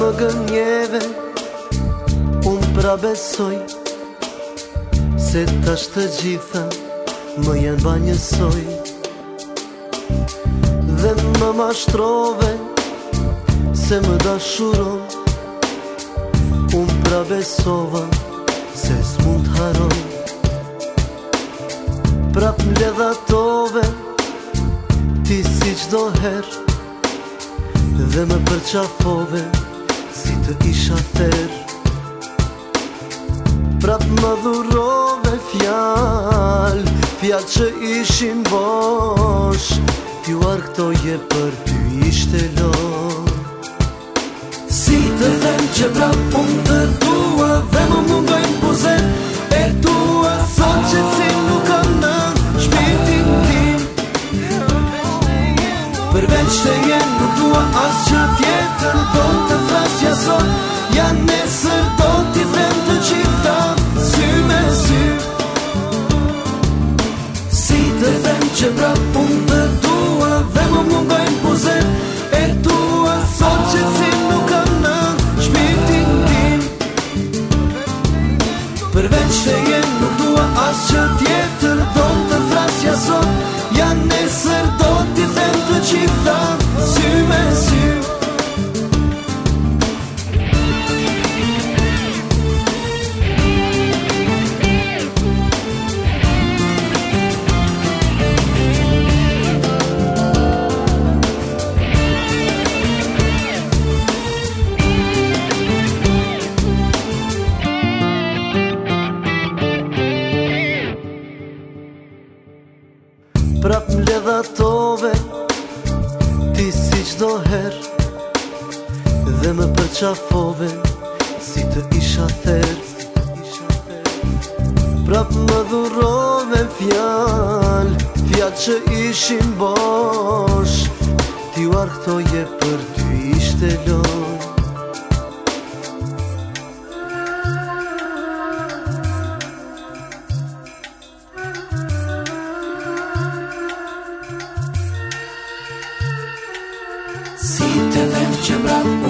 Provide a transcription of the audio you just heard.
më gënjeve, unë pra besoj se tash të gjitha më janë ba njësoj. Dhe më mashtrove se më dashuron, unë pra besova se s'mund t'haron. Prap m'ledhatove ti si qdo her, dhe më përqafove si të isha ther. Prap më dhurove fjall që ishin bosh, t'ju arktoje për ty ishte lor. Si të them që prap unë të tua, dhe më mungojnë buzet e tua, thot që si nuk kam në shpirtin tim. Përveç të jenë nuk dua as që tjetër, do të thrasja sot, janë nesër do t'i them të qita, sy me sy. Si të them që prap unë të tua, dhe më mungojnë buzet e tua, thot që si nuk kam në shpirtin tim. Përveç të jenë nuk dua as që tjetër, do të thrasja sot, janë nesër do t'i them të qita, sy me sy. Prap m'ledhatove ti si qdo her, dhe më përqafove si të isha ther. Prap më dhurove fjall që ishin bosh, t'ju arktoje për ty ishte lor. Si të them që prap